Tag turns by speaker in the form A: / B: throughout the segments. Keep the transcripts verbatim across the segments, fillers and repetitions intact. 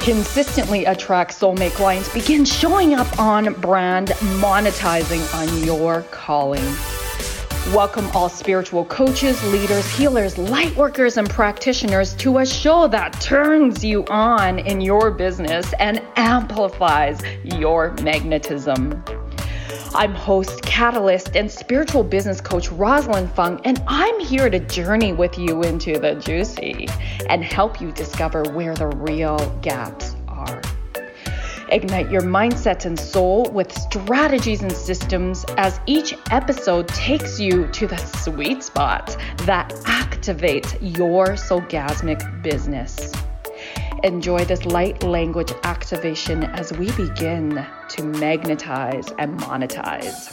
A: consistently attract soulmate clients, begin showing up on brand, monetizing on your calling. Welcome all spiritual coaches, leaders, healers, light workers, and practitioners to a show that turns you on in your business and amplifies your magnetism. I'm host, catalyst, and spiritual business coach Rosalind Fung, and I'm here to journey with you into the juicy and help you discover where the real gaps are. Ignite your mindset and soul with strategies and systems as each episode takes you to the sweet spot that activates your soulgasmic business. Enjoy this light language activation as we begin to magnetize and monetize.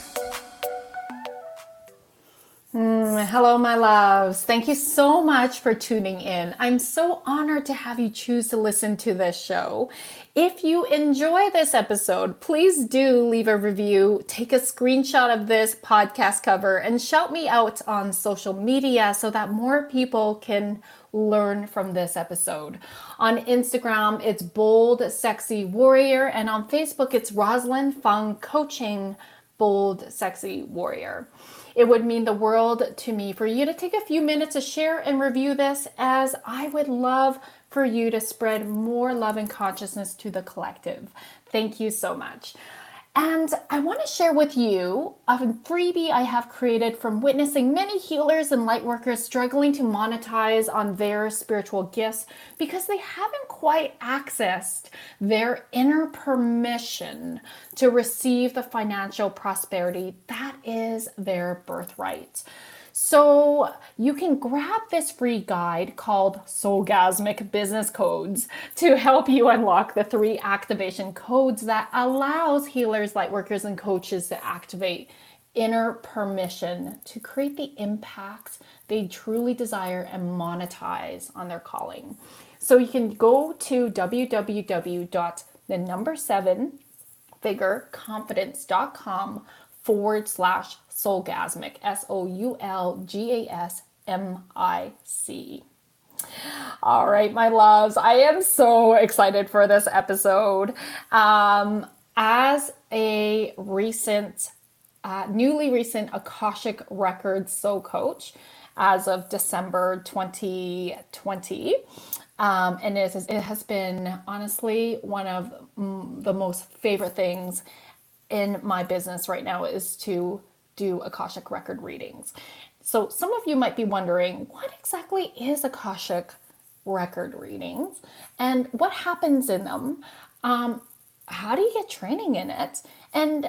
B: Mm, hello, my loves. Thank you so much for tuning in. I'm so honored to have you choose to listen to this show. If you enjoy this episode, please do leave a review, take a screenshot of this podcast cover, and shout me out on social media so that more people can learn from this episode. On Instagram, it's Bold Sexy Warrior, and on Facebook, it's Rosalind Fung Coaching Bold Sexy Warrior. It would mean the world to me for you to take a few minutes to share and review this, as I would love for you to spread more love and consciousness to the collective. Thank you so much. And I want to share with you a freebie I have created from witnessing many healers and light workers struggling to monetize on their spiritual gifts because they haven't quite accessed their inner permission to receive the financial prosperity that is their birthright. So you can grab this free guide called Soulgasmic Business Codes to help you unlock the three activation codes that allows healers, lightworkers, and coaches to activate inner permission to create the impact they truly desire and monetize on their calling. So you can go to www dot the number seven figure confidence dot com forward slash soulgasmic, S O U L G A S M I C. All right, my loves, I am so excited for this episode. Um, as a recent, uh, newly recent Akashic Records soul coach as of December twenty twenty, um, and it has, it has been honestly one of the most favorite things in my business right now is to do Akashic record readings. So some of you might be wondering, what exactly is Akashic record readings and what happens in them? Um, how do you get training in it? And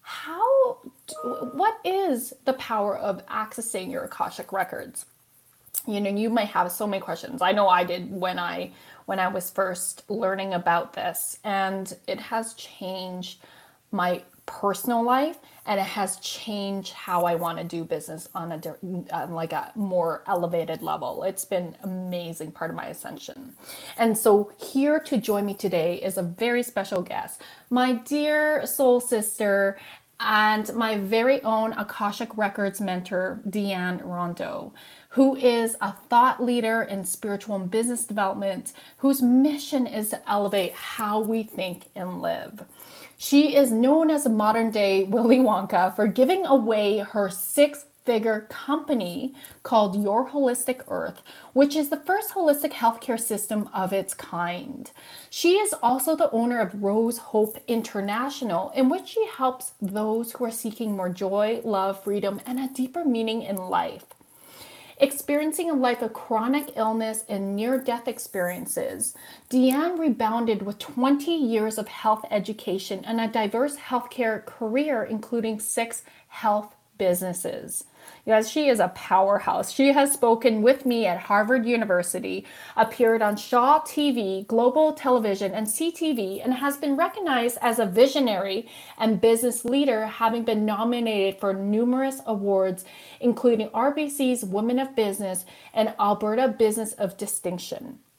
B: how, what is the power of accessing your Akashic records? You know, you might have so many questions. I know I did when I, when I was first learning about this, and it has changed my personal life, and it has changed how I want to do business on a on like a more elevated level. It's been an amazing part of my ascension. And so here to join me today is a very special guest, my dear soul sister and my very own Akashic Records mentor, Deanne Rondeau, who is a thought leader in spiritual and business development, whose mission is to elevate how we think and live. She is known as a modern day Willy Wonka for giving away her six-figure company called Your Holistic Earth, which is the first holistic healthcare system of its kind. She is also the owner of Rose Hope International, in which she helps those who are seeking more joy, love, freedom, and a deeper meaning in life. Experiencing a life of chronic illness and near-death experiences, Deanne rebounded with twenty years of health education and a diverse healthcare career, including six health businesses. You guys, she is a powerhouse. She has spoken with me at Harvard University, appeared on Shaw T V, Global Television, and C T V, and has been recognized as a visionary and business leader, having been nominated for numerous awards, including R B C's Women of Business and Alberta Business of Distinction.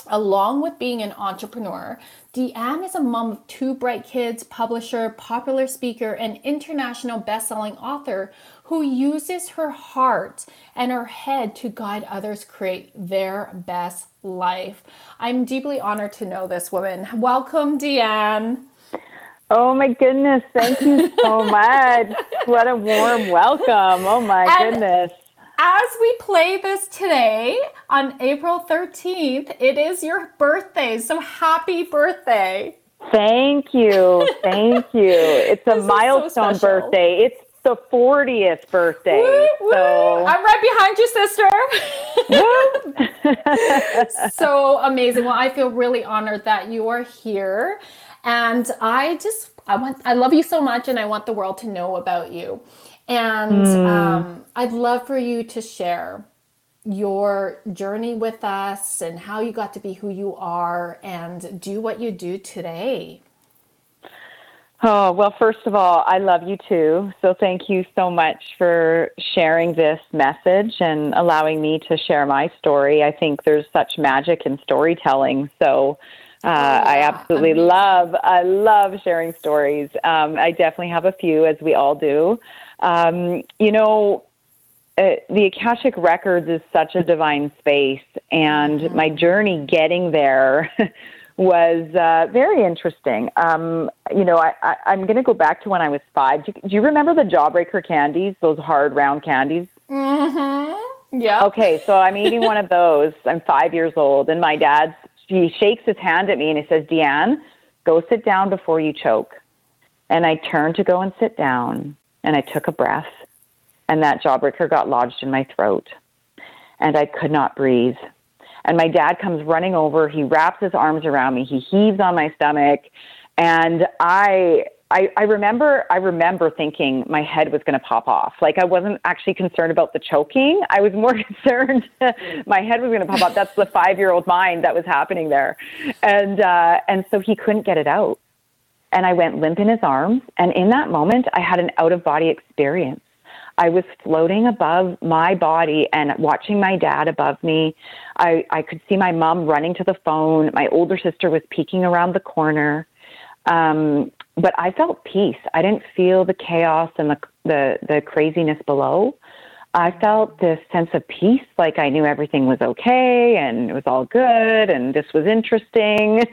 B: Along with being an entrepreneur, Deanne is a mom of two bright kids, publisher, popular speaker, and international best-selling author who uses her heart and her head to guide others create their best life. I'm deeply honored to know this woman. Welcome, Deanne.
C: Oh my goodness, thank you so much. What a warm welcome. Oh my and goodness.
B: As we play this today on April thirteenth, it is your birthday. So happy birthday.
C: Thank you. Thank you. It's a milestone
B: so
C: birthday. It's the fortieth birthday.
B: Woo, woo.
C: So
B: I'm right behind you, sister. So amazing. Well, I feel really honored that you are here. And I just, I want, I love you so much, and I want the world to know about you. And mm. um, I'd love for you to share your journey with us and how you got to be who you are and do what you do today.
C: Oh, well, first of all, I love you too. So thank you so much for sharing this message and allowing me to share my story. I think there's such magic in storytelling. So Uh, oh, yeah. I absolutely Amazing. love, I love sharing stories. Um, I definitely have a few, as we all do. Um, you know, uh, the Akashic Records is such a divine space, and mm-hmm. my journey getting there was uh, very interesting. Um, you know, I, I, I'm going to go back to when I was five. Do you, do you remember the Jawbreaker candies, those hard, round candies?
B: Mm-hmm. Yeah.
C: Okay, so I'm eating one of those. I'm five years old, and my dad's He shakes his hand at me and he says, Deanne, go sit down before you choke. And I turned to go and sit down, and I took a breath, and that Jawbreaker got lodged in my throat, and I could not breathe. And my dad comes running over. He wraps his arms around me. He heaves on my stomach, and I... I, I remember I remember thinking my head was going to pop off. Like, I wasn't actually concerned about the choking. I was more concerned my head was going to pop off. That's the five-year-old mind that was happening there. And uh, and so he couldn't get it out. And I went limp in his arms. And in that moment, I had an out-of-body experience. I was floating above my body and watching my dad above me. I, I could see my mom running to the phone. My older sister was peeking around the corner. Um, but I felt peace. I didn't feel the chaos and the, the, the craziness below. I felt this sense of peace, like I knew everything was okay and it was all good and this was interesting.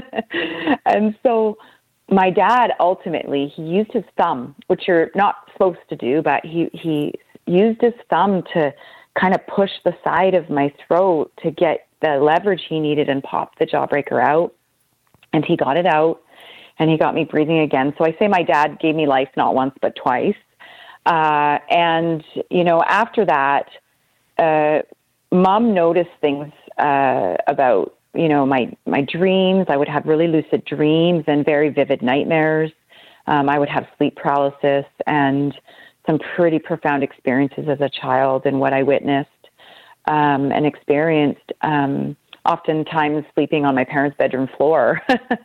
C: And so my dad, ultimately, he used his thumb, which you're not supposed to do, but he, he used his thumb to kind of push the side of my throat to get the leverage he needed and pop the Jawbreaker out. And he got it out. And he got me breathing again. So I say my dad gave me life not once, but twice. Uh, and, you know, after that, uh, Mom noticed things uh, about, you know, my, my dreams. I would have really lucid dreams and very vivid nightmares. Um, I would have sleep paralysis and some pretty profound experiences as a child and what I witnessed um, and experienced. Um, oftentimes sleeping on my parents' bedroom floor.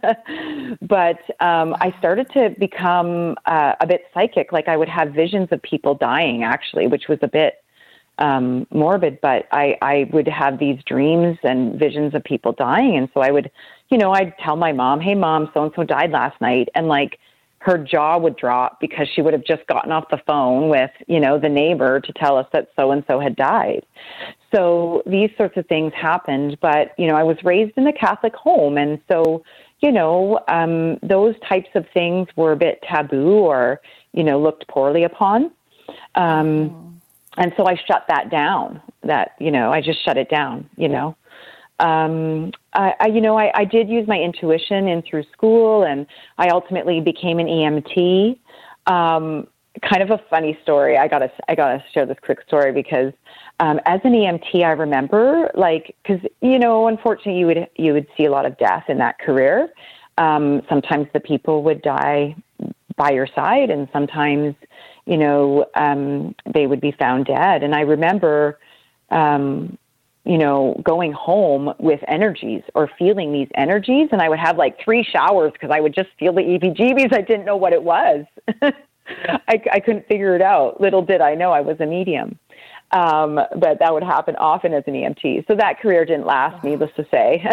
C: But um, I started to become uh, a bit psychic. Like, I would have visions of people dying, actually, which was a bit um, morbid, but I, I would have these dreams and visions of people dying. And so I would, you know, I'd tell my mom, hey, Mom, so-and-so died last night. And, like, her jaw would drop because she would have just gotten off the phone with, you know, the neighbor to tell us that so-and-so had died. So these sorts of things happened, but, you know, I was raised in a Catholic home. And so, you know, um, those types of things were a bit taboo or, you know, looked poorly upon. Um, oh. And so I shut that down, that, you know, I just shut it down, you know. Um, I, I, you know, I, I did use my intuition in through school, and I ultimately became an E M T. Um, kind of a funny story. I gotta, I gotta share this quick story because, um, as an E M T, I remember, like, cause, you know, unfortunately you would, you would see a lot of death in that career. Um, sometimes the people would die by your side, and sometimes, you know, um, they would be found dead. And I remember, um, you know, going home with energies or feeling these energies. And I would have like three showers because I would just feel the E B G Bs. I didn't know what it was. I, I couldn't figure it out. Little did I know I was a medium. Um, but that would happen often as an E M T. So that career didn't last, needless to say.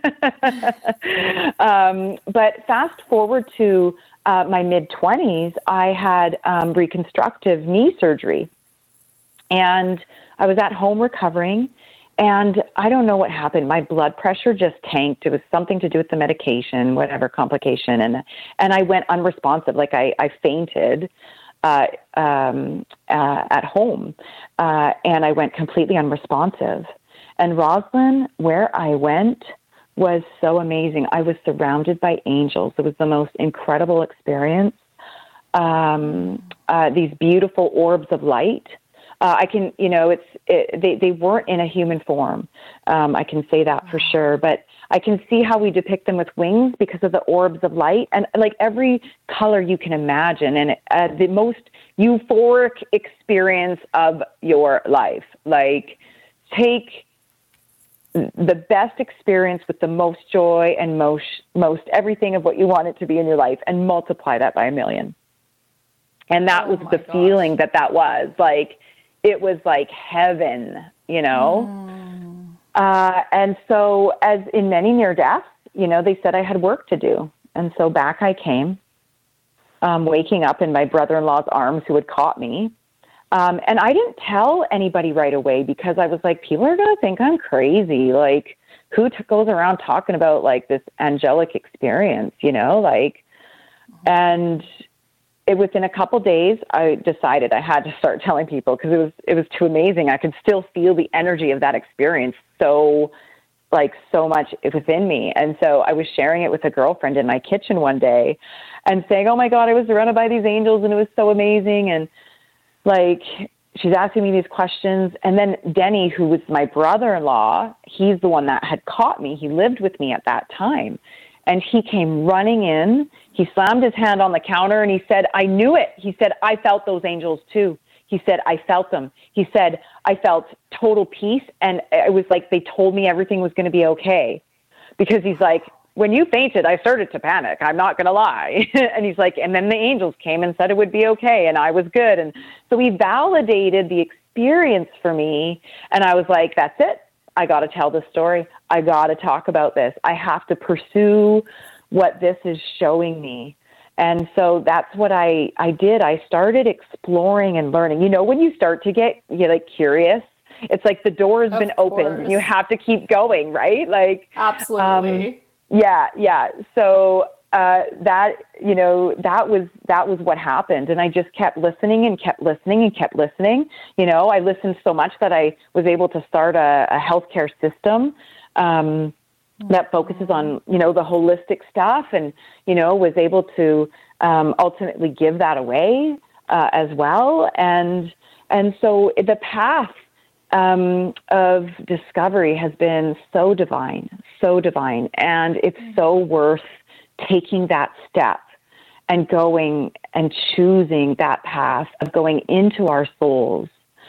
C: um, but fast forward to uh, my mid-twenties, I had um, reconstructive knee surgery. And I was at home recovering. And I don't know what happened. My blood pressure just tanked. It was something to do with the medication, whatever complication. And and I went unresponsive, like I, I fainted uh, um, uh, at home. Uh, and I went completely unresponsive. And Roslyn, where I went was so amazing. I was surrounded by angels. It was the most incredible experience. Um, uh, these beautiful orbs of light. Uh, I can, you know, it's it, they they weren't in a human form. Um, I can say that for sure. But I can see how we depict them with wings because of the orbs of light and like every color you can imagine, and uh, the most euphoric experience of your life. Like take the best experience with the most joy and most most everything of what you want it to be in your life, and multiply that by a million. And that
B: oh
C: was the
B: gosh.
C: feeling that that was like. It was like heaven, you know? Mm. Uh, and so as in many near deaths, you know, they said I had work to do. And so back I came, um, waking up in my brother-in-law's arms who had caught me. Um, and I didn't tell anybody right away because I was like, people are going to think I'm crazy. Like, who t- goes around talking about like this angelic experience, you know, like, and it within a couple days, I decided I had to start telling people because it was it was too amazing. I could still feel the energy of that experience so, like, so much within me. And so I was sharing it with a girlfriend in my kitchen one day and saying, oh, my God, I was surrounded by these angels and it was so amazing. And, like, she's asking me these questions. And then Denny, who was my brother-in-law, he's the one that had caught me. He lived with me at that time. And he came running in. He slammed his hand on the counter and he said, I knew it. He said, I felt those angels too. He said, I felt them. He said, I felt total peace. And it was like they told me everything was going to be okay. Because he's like, when you fainted, I started to panic. I'm not going to lie. And he's like, and then the angels came and said it would be okay. And I was good. And so he validated the experience for me. And I was like, that's it. I got to tell this story. I got to talk about this. I have to pursue what this is showing me. And so that's what I, I did. I started exploring and learning. You know, when you start to get you like curious, it's like the door has
B: of
C: been
B: course.
C: opened and you have to keep going, right? Like,
B: absolutely.
C: Um, yeah, yeah. So uh, that, you know, that was, that was what happened. And I just kept listening and kept listening and kept listening. You know, I listened so much that I was able to start a, a healthcare system um, that focuses on, you know, the holistic stuff and, you know, was able to um, ultimately give that away uh, as well. And, and so the path um, of discovery has been so divine, so divine. And it's so worth taking that step and going and choosing that path of going into our souls,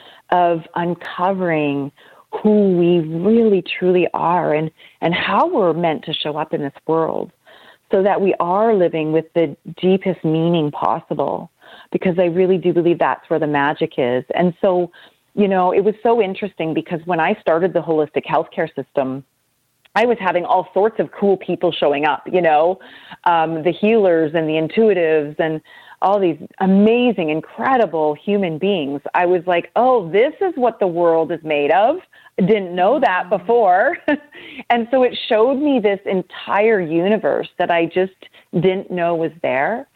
C: of uncovering who we really truly are and, and how we're meant to show up in this world so that we are living with the deepest meaning possible, because I really do believe that's where the magic is. And so, you know, it was so interesting because when I started the holistic healthcare system, I was having all sorts of cool people showing up, you know, um, the healers and the intuitives and all these amazing, incredible human beings. I was like, oh, this is what the world is made of. I didn't know that before. And so it showed me this entire universe that I just didn't know was there.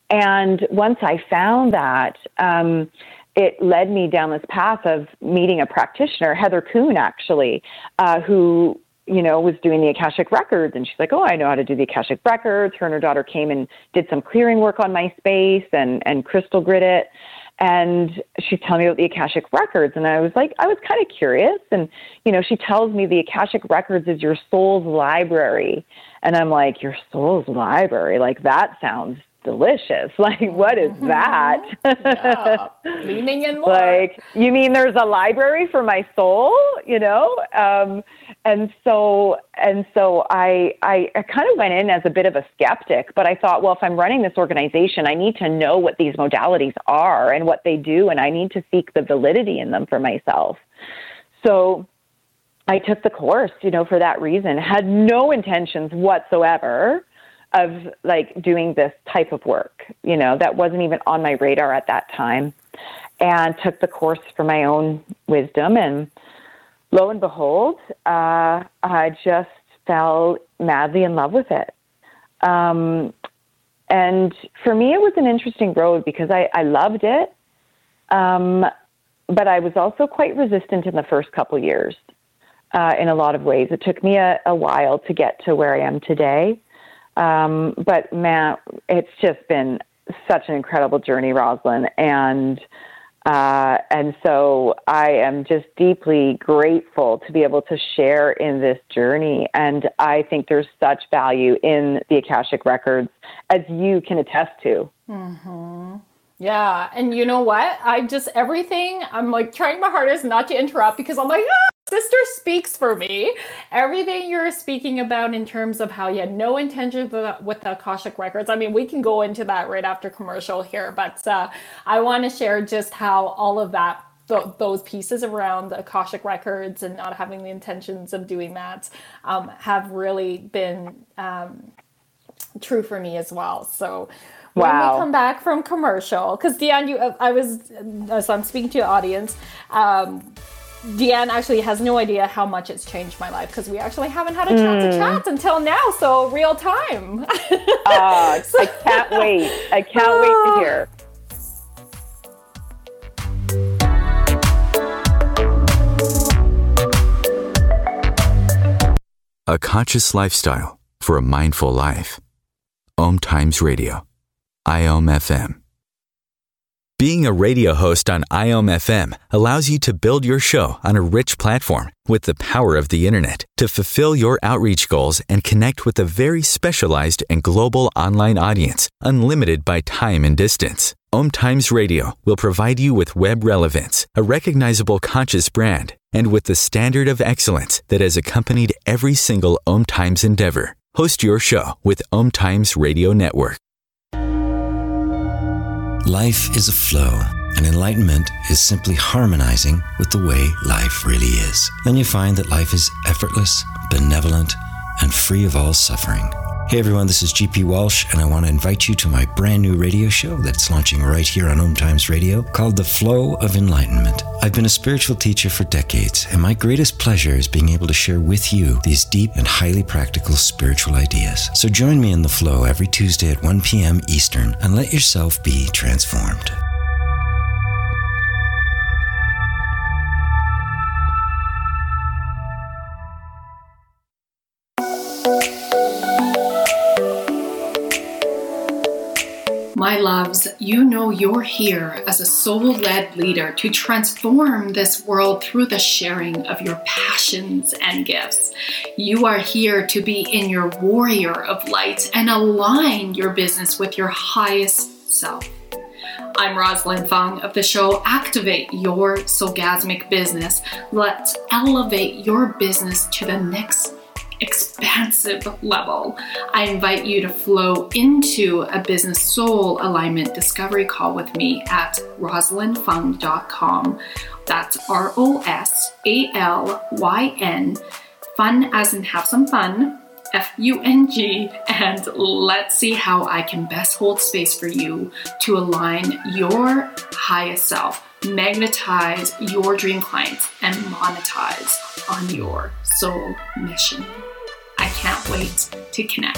C: And once I found that, um, it led me down this path of meeting a practitioner, Heather Kuhn, actually, uh, who, you know, was doing the Akashic Records. And she's like, oh, I know how to do the Akashic Records. Her and her daughter came and did some clearing work on my space and, and crystal grid it. And she's telling me about the Akashic Records. And I was like, I was kind of curious. And, you know, she tells me the Akashic Records is your soul's library. And I'm like, your soul's library? Like, that sounds delicious. Like, what is that?
B: Yeah. Leaning in more.
C: Like, you mean there's a library for my soul, you know? Um, and so, and so I, I, I kind of went in as a bit of a skeptic, but I thought, well, if I'm running this organization, I need to know what these modalities are and what they do, and I need to seek the validity in them for myself. So I took the course, you know, for that reason. Had no intentions whatsoever of like doing this type of work. You know, that wasn't even on my radar at that time, and took the course for my own wisdom. And lo and behold, uh, I just fell madly in love with it. Um, and for me, it was an interesting road because I, I loved it. Um, but I was also quite resistant in the first couple years uh, in a lot of ways. It took me a, a while to get to where I am today. Um, but man, it's just been such an incredible journey, Rosalind. And Uh, and so I am just deeply grateful to be able to share in this journey. And I think there's such value in the Akashic Records, as you can attest to.
B: Mm-hmm. Yeah. And you know what? I just, everything, I'm like trying my hardest not to interrupt because I'm like, ah, sister speaks for me. Everything you're speaking about in terms of how you had no intention with the, with the Akashic Records. I mean, we can go into that right after commercial here, but uh, I want to share just how all of that, th- those pieces around the Akashic Records and not having the intentions of doing that um, have really been um, true for me as well. So when
C: wow.
B: we come back from commercial, because Deanne, you, I was, so I'm speaking to the audience, um, Deanne actually has no idea how much it's changed my life because we actually haven't had a chance mm. to chat until now, so real time.
C: uh, so, I can't wait. I can't uh, wait to hear.
D: A conscious lifestyle for a mindful life. Om Times Radio. I O M F M. Being a radio host on I O M F M allows you to build your show on a rich platform with the power of the internet to fulfill your outreach goals and connect with a very specialized and global online audience, unlimited by time and distance. Om Times Radio will provide you with web relevance, a recognizable conscious brand, and with the standard of excellence that has accompanied every single Om Times endeavor. Host your show with Om Times Radio Network.
E: Life is a flow, and enlightenment is simply harmonizing with the way life really is. Then you find that life is effortless, benevolent, and free of all suffering. Hey everyone, this is G P Walsh, and I want to invite you to my brand new radio show that's launching right here on Om Times Radio called The Flow of Enlightenment. I've been a spiritual teacher for decades, and my greatest pleasure is being able to share with you these deep and highly practical spiritual ideas. So join me in The Flow every Tuesday at one p.m. Eastern and let yourself be transformed.
B: My loves, you know you're here as a soul-led leader to transform this world through the sharing of your passions and gifts. You are here to be in your warrior of light and align your business with your highest self. I'm Rosalind Fung of the show Activate Your Soulgasmic Business. Let's elevate your business to the next expansive level. I invite you to flow into a business soul alignment discovery call with me at rosalind fung dot com. That's R O S A L Y N, fun as in have some fun, F U N G, and let's see how I can best hold space for you to align your highest self, magnetize your dream clients, and monetize on your soul mission. I can't wait to connect.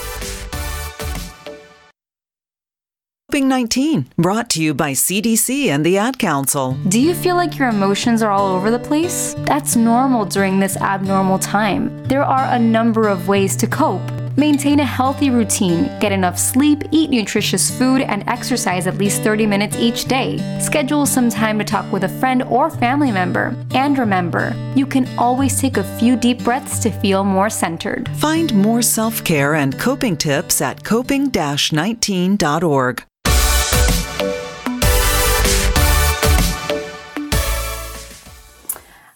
F: Coping nineteen, brought to you by C D C and the Ad Council.
G: Do you feel like your emotions are all over the place? That's normal during this abnormal time. There are a number of ways to cope. Maintain a healthy routine, get enough sleep, eat nutritious food, and exercise at least thirty minutes each day. Schedule some time to talk with a friend or family member. And remember, you can always take a few deep breaths to feel more centered.
F: Find more self-care and coping tips at coping nineteen dot org.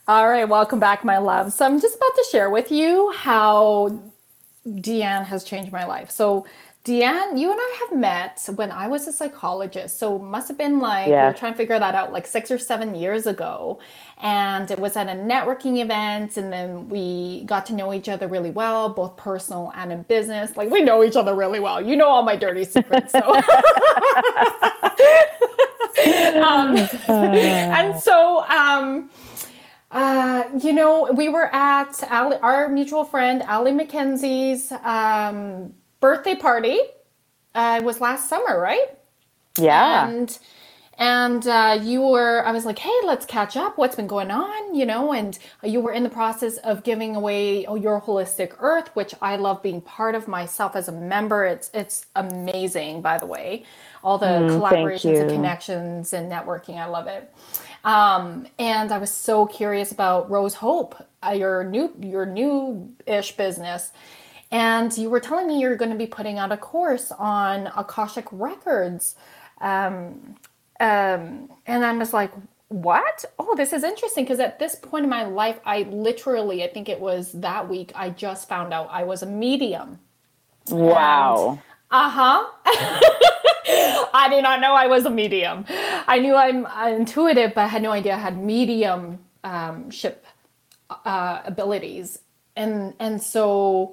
B: All right, welcome back, my love. So I'm just about to share with you how Deanne has changed my life. So Deanne, you and I have met when I was a psychologist. So it must have been like,
C: Yes.
B: we were trying to figure that out like six or seven years ago. And it was at a networking event. And then we got to know each other really well, both personal and in business. Like we know each other really well. You know all my dirty secrets. So. um, and so, um, uh, you know, we were at Ali, our mutual friend, Ali McKenzie's, um, birthday party. Uh, it was last summer, right?
C: Yeah.
B: And and uh, you were, I was like, hey, let's catch up. What's been going on? You know, and you were in the process of giving away oh, your Holistic Earth, which I love being part of myself as a member. It's it's amazing, by the way. All the
C: Mm, thank
B: collaborations and
C: you.
B: connections and networking. I love it. Um, and I was so curious about Rose Hope, uh, your new your new-ish business. And you were telling me you're going to be putting out a course on Akashic Records. Um, um, and I was like, what? Oh, this is interesting. Because at this point in my life, I literally, I think it was that week, I just found out I was a medium.
C: Wow.
B: Uh-huh. I did not know I was a medium. I knew I'm intuitive, but I had no idea I had mediumship uh, abilities. And, and so...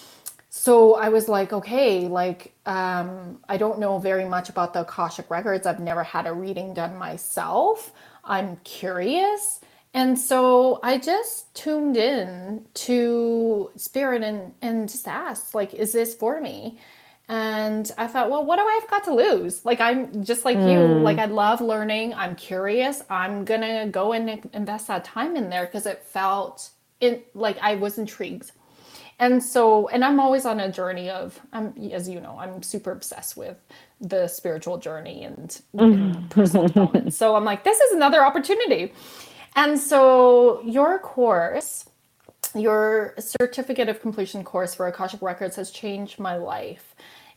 B: So I was like, okay, like, um, I don't know very much about the Akashic Records. I've never had a reading done myself. I'm curious. And so I just tuned in to Spirit and, and just asked, like, is this for me? And I thought, well, what do I have got to lose? Like, I'm just like mm. you. Like, I love learning. I'm curious. I'm going to go and invest that time in there because it felt in, like I was intrigued. And so, and I'm always on a journey of, um, as you know, I'm super obsessed with the spiritual journey and, and personal development. So I'm like, this is another opportunity. And so your course, your certificate of completion course for Akashic Records has changed my life.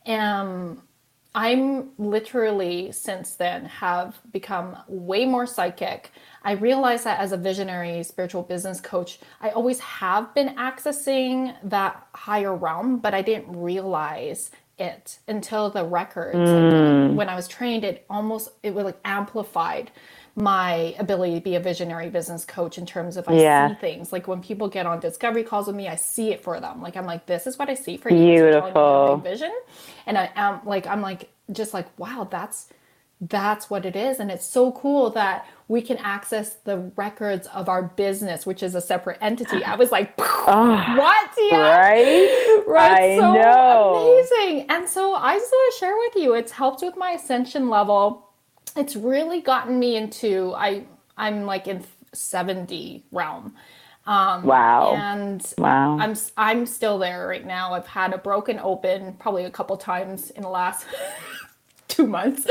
B: And I'm literally since then have become way more psychic. I realized that as a visionary spiritual business coach, I always have been accessing that higher realm, but I didn't realize it until the records. Mm. Like when I was trained, it almost, it was like amplified my ability to be a visionary business coach in terms of I
C: yeah.
B: see things. Like when people get on discovery calls with me, I see it for them. Like I'm like, this is what I see for you.
C: Beautiful.
B: Big vision. And I am like, I'm like, just like, wow, that's, that's what it is. And it's so cool that we can access the records of our business, which is a separate entity. I was like, oh, what? Yeah.
C: Right?
B: Right.
C: I
B: so
C: know.
B: Amazing. And so I just want to share with you, it's helped with my ascension level. It's really gotten me into, I, I'm like in seventy realm. Um,
C: wow.
B: And
C: wow.
B: I'm, I'm still there right now. I've had a broken open probably a couple times in the last two months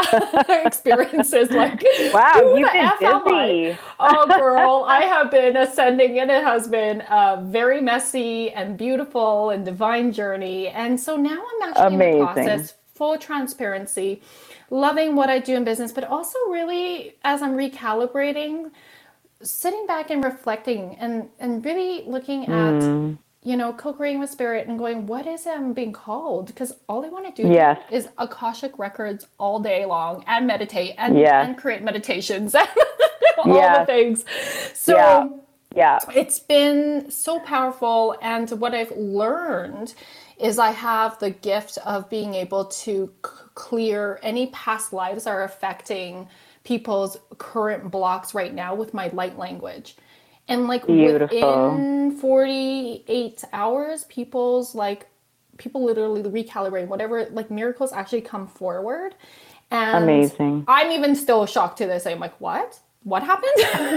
B: experiences like,
C: wow, you've been busy.
B: Oh girl, I have been ascending and it has been a very messy and beautiful and divine journey. And so now I'm actually Amazing. in the process, full transparency, loving what I do in business, but also really as I'm recalibrating, sitting back and reflecting and, and really looking at, mm. you know, co-creating with spirit and going, what is it I'm being called? Because all I want to do
C: yes.
B: is Akashic Records all day long and meditate and,
C: yes.
B: and create meditations and all
C: yes.
B: the things. So
C: yeah. yeah,
B: it's been so powerful. And what I've learned is I have the gift of being able to c- clear any past lives that are affecting people's current blocks right now with my light language. And like
C: Beautiful.
B: within forty-eight hours, people's like, people literally recalibrate whatever, like miracles actually come forward. And
C: Amazing.
B: I'm even still shocked to this. I'm like, what? What happened?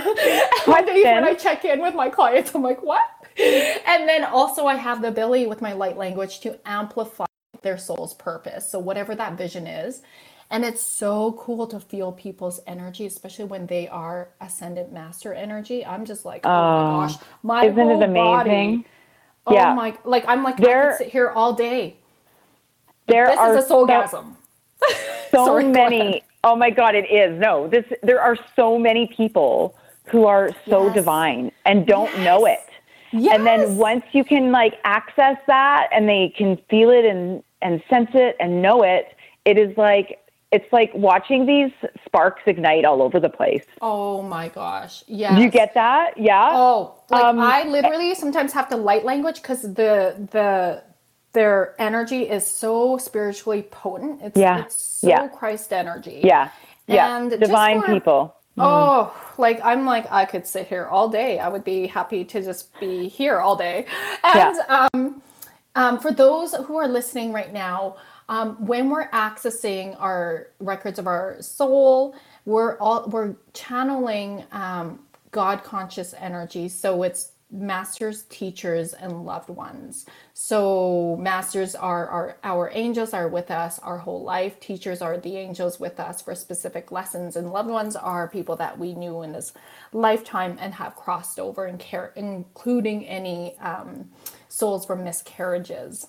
B: One day when I check in with my clients, I'm like, what? And then also I have the ability with my light language to amplify their soul's purpose. So whatever that vision is. And it's so cool to feel people's energy, especially when they are ascendant master energy. I'm just like, oh, oh my gosh, my
C: isn't
B: whole
C: it amazing?
B: Body, oh
C: yeah.
B: my, like, I'm like,
C: there,
B: I could sit here all day.
C: There
B: this
C: are
B: is a soulgasm.
C: So, so
B: Sorry,
C: many. Oh my God, it is. No, this, there are so many people who are so
B: Yes.
C: divine and don't
B: Yes.
C: know it.
B: Yes.
C: And then once you can like access that and they can feel it and, and sense it and know it, it is like, it's like watching these sparks ignite all over the place.
B: Oh my gosh. Yes.
C: Do you get that? Yeah.
B: Oh, like
C: Um,
B: I literally sometimes have to light language because the the their energy is so spiritually potent. It's
C: Yeah.
B: it's so
C: Yeah.
B: Christ energy.
C: Yeah. Yeah.
B: And just
C: Divine
B: for-
C: people.
B: Oh, like I'm like I could sit here all day. I would be happy to just be here all day. And
C: Yeah.
B: um, um, for those who are listening right now, um, when we're accessing our records of our soul, we're all we're channeling um, God conscious energy. So it's masters, teachers, and loved ones. So masters are, are our angels are with us our whole life. Teachers are the angels with us for specific lessons, and loved ones are people that we knew in this lifetime and have crossed over, and care, including any um, souls from miscarriages.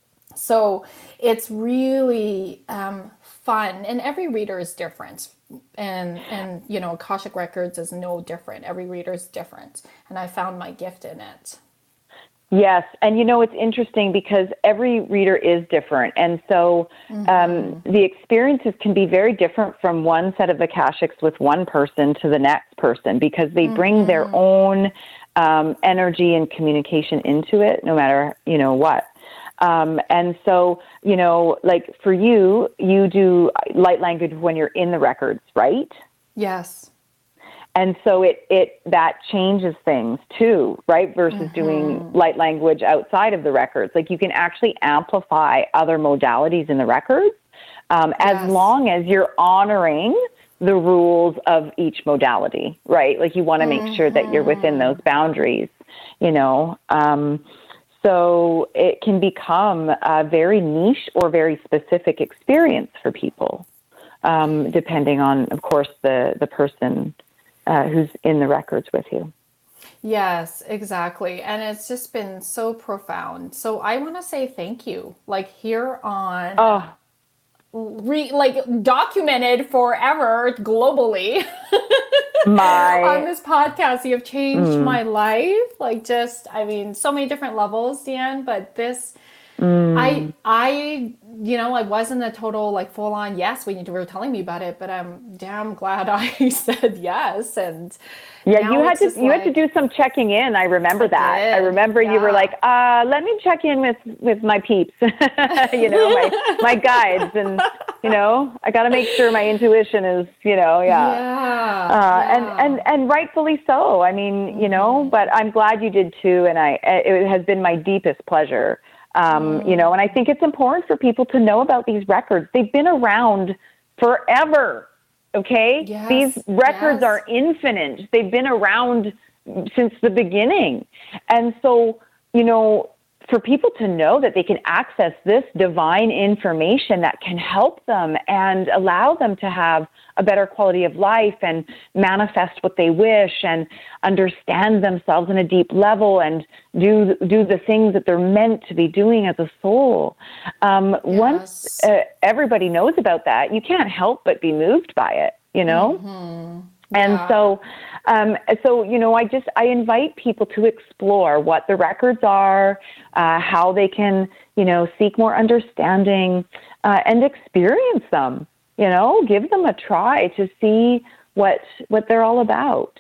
B: So it's really um, fun, and every reader is different. And, and, you know, Akashic Records is no different. Every reader is different. And I found my gift in it.
C: Yes. And, you know, it's interesting because every reader is different. And so um,
B: Mm-hmm.
C: the experiences can be very different from one set of Akashics with one person to the next person because they bring
B: Mm-hmm.
C: their own um, energy and communication into it, no matter, you know, what. Um, and so, you know, like for you, you do light language when you're in the records, right?
B: Yes.
C: And so it, it, that changes things too, right? Versus
B: Mm-hmm.
C: doing light language outside of the records. Like you can actually amplify other modalities in the records, um, as
B: Yes.
C: long as you're honoring the rules of each modality, right? Like you want to make sure that you're within those boundaries, you know? Um, So it can become a very niche or very specific experience for people, um, depending on, of course, the, the person uh, who's in the records with you.
B: Yes, exactly. And it's just been so profound. So I want to say thank you. Like here on,
C: Oh,
B: re, like documented forever globally.
C: my...
B: On this podcast, you have changed my life. Like just, I mean, so many different levels, Deanne, but this, I, I, you know, I wasn't a total like full on yes when you were telling me about it, but I'm damn glad I said yes. And
C: Yeah,
B: now
C: you had
B: it's
C: to
B: just
C: you had to
B: like-
C: do some checking in. I remember
B: I
C: that. I
B: did,
C: remember you were
B: yeah.
C: like, uh, let me check in with, with my peeps, you know, my my guides, and you know, I got to make sure my intuition is, you know, yeah.
B: Yeah,
C: Uh,
B: yeah.
C: and, and, and rightfully so. I mean, you know, but I'm glad you did too. And I, it has been my deepest pleasure. Um, you know, and I think it's important for people to know about these records. They've been around forever. Okay.
B: Yes,
C: These records
B: yes.
C: are infinite. They've been around since the beginning. And so, you know, for people to know that they can access this divine information that can help them and allow them to have a better quality of life and manifest what they wish and understand themselves on a deep level and do do the things that they're meant to be doing as a soul. Um, Once uh, everybody knows about that, you can't help but be moved by it, you know?
B: Mm-hmm.
C: And
B: Yeah.
C: so, um, so, you know, I just, I invite people to explore what the records are, uh, how they can, you know, seek more understanding, uh, and experience them, you know, give them a try to see what, what they're all about.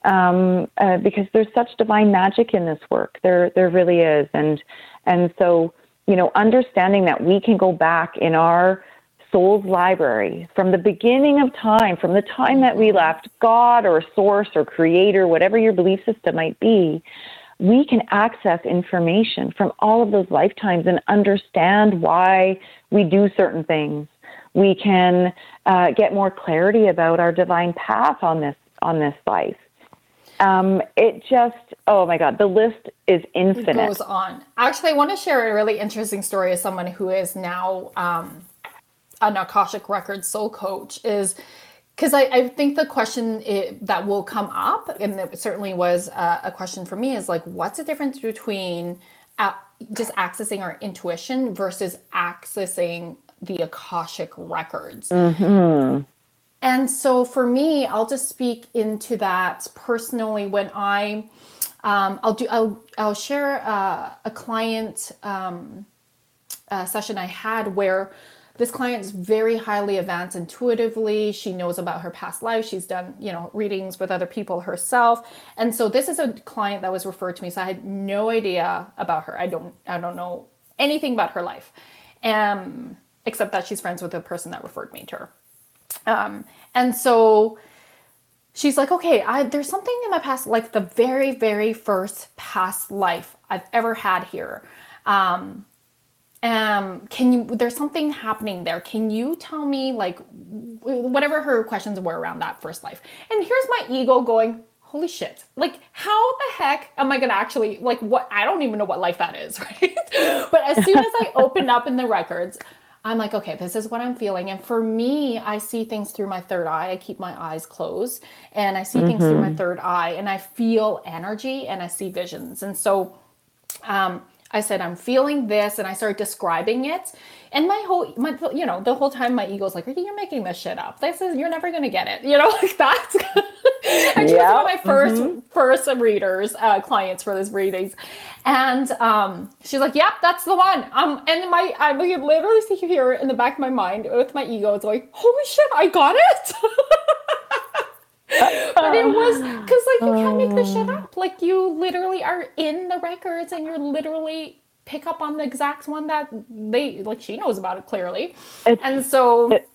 C: Um, uh, because there's such divine magic in this work. There, there really is. And, and so, you know, understanding that we can go back in our soul's library from the beginning of time, from the time that we left God or source or creator, whatever your belief system might be, we can access information from all of those lifetimes and understand why we do certain things. We can uh, get more clarity about our divine path on this, on this life. Um, it just, oh my God, the list is infinite.
B: It goes on. Actually, I want to share a really interesting story as someone who is now, um, an Akashic Records soul coach, is because I, I think the question it, that will come up, and it certainly was uh, a question for me, is like, what's the difference between uh, just accessing our intuition versus accessing the Akashic Records?
C: Mm-hmm.
B: And so for me, I'll just speak into that personally when I, um, I'll do, I'll, I'll share uh, a client um, uh, session I had where this client is very highly advanced intuitively. She knows about her past life. She's done, you know, readings with other people herself. And so this is a client that was referred to me. So I had no idea about her. I don't, I don't know anything about her life, um, except that she's friends with the person that referred me to her. Um, and so she's like, okay, I, there's something in my past, like the very, very first past life I've ever had here. Um, um, can you, there's something happening there. Can you tell me, like, whatever her questions were around that first life? And here's my ego going, holy shit. Like, how the heck am I going to actually, like, what, I don't even know what life that is, right? But as soon as I open up in the records, I'm like, okay, this is what I'm feeling. And for me, I see things through my third eye. I keep my eyes closed and I see mm-hmm. things through my third eye, and I feel energy and I see visions. And so um, I said, I'm feeling this, and I started describing it. And my whole, my, you know, the whole time my ego's like, you're making this shit up. This is, you're never going to get it. You know, like that's, and she yep. was one of my first, mm-hmm. first readers, uh, clients for this readings. And um, she's like, yep, that's the one. Um, and my, I literally see here in the back of my mind with my ego, it's like, holy shit, I got it. But it was, because like, you can't make this shit up. Like, you literally are in the records and you're literally pick up on the exact one that they, like, she knows about it clearly. It's, and so, it,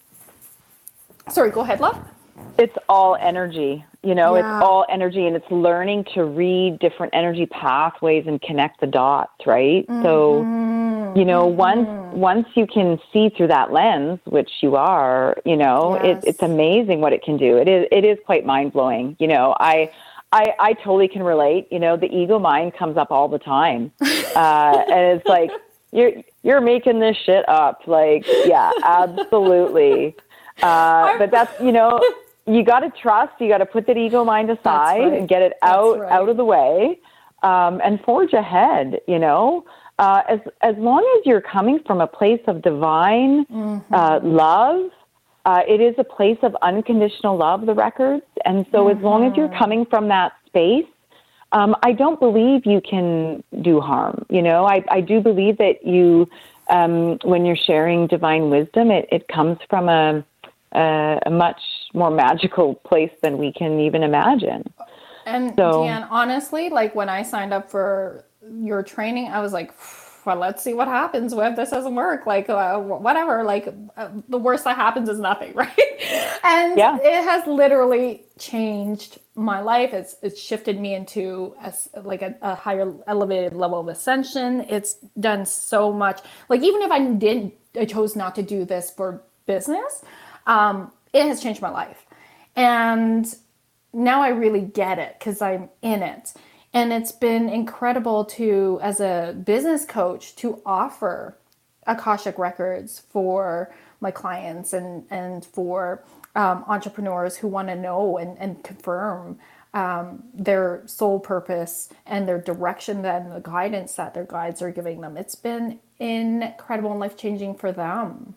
B: sorry, go ahead, love.
C: It's all energy, you know, yeah. It's all energy, and it's learning to read different energy pathways and connect the dots, right? Mm-hmm. So, you know, mm-hmm. once, once you can see through that lens, which you are, you know, yes. it, it's amazing what it can do. It is, it is quite mind blowing. You know, I, I, I totally can relate. You know, the ego mind comes up all the time. Uh, and it's like, you're, you're making this shit up. Like, yeah, absolutely. Uh, but that's, you know, you got to trust, you got to put that ego mind aside right. and get it out, right. out of the way, um, and forge ahead, you know, uh, as, as long as you're coming from a place of divine, mm-hmm. uh, love, uh, it is a place of unconditional love, the records. And so mm-hmm. as long as you're coming from that space, um, I don't believe you can do harm. You know, I, I do believe that you, um, when you're sharing divine wisdom, it, it comes from a, Uh, a much more magical place than we can even imagine.
B: And so, Deanne, honestly, like when I signed up for your training, I was like, well, let's see what happens if this doesn't work. Like, uh, whatever, like uh, the worst that happens is nothing, right? And yeah. it has literally changed my life. It's it's shifted me into a, like a, a higher elevated level of ascension. It's done so much. Like, even if I didn't, I chose not to do this for business, Um, it has changed my life. And now I really get it because I'm in it. And it's been incredible to, as a business coach, to offer Akashic Records for my clients and, and for um, entrepreneurs who want to know and, and confirm um, their soul purpose and their direction and the guidance that their guides are giving them. It's been incredible and life-changing for them.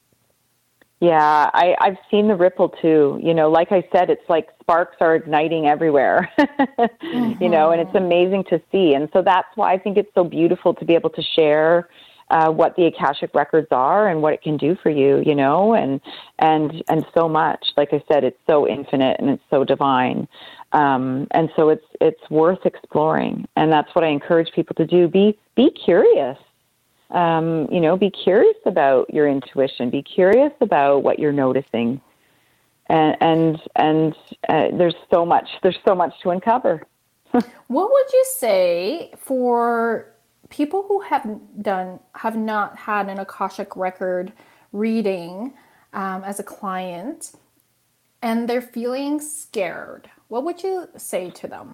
C: Yeah, I, I've seen the ripple too. You know, like I said, it's like sparks are igniting everywhere, mm-hmm. you know, and it's amazing to see. And so that's why I think it's so beautiful to be able to share uh, what the Akashic Records are and what it can do for you, you know, and, and, and so much. Like I said, it's so infinite and it's so divine. Um, and so it's, it's worth exploring. And that's what I encourage people to do. Be, be curious. Um, you know, be curious about your intuition, be curious about what you're noticing. And, and, and uh, there's so much, there's so much to uncover.
B: What would you say for people who have done, have not had an Akashic Record reading um, as a client and they're feeling scared? What would you say to them?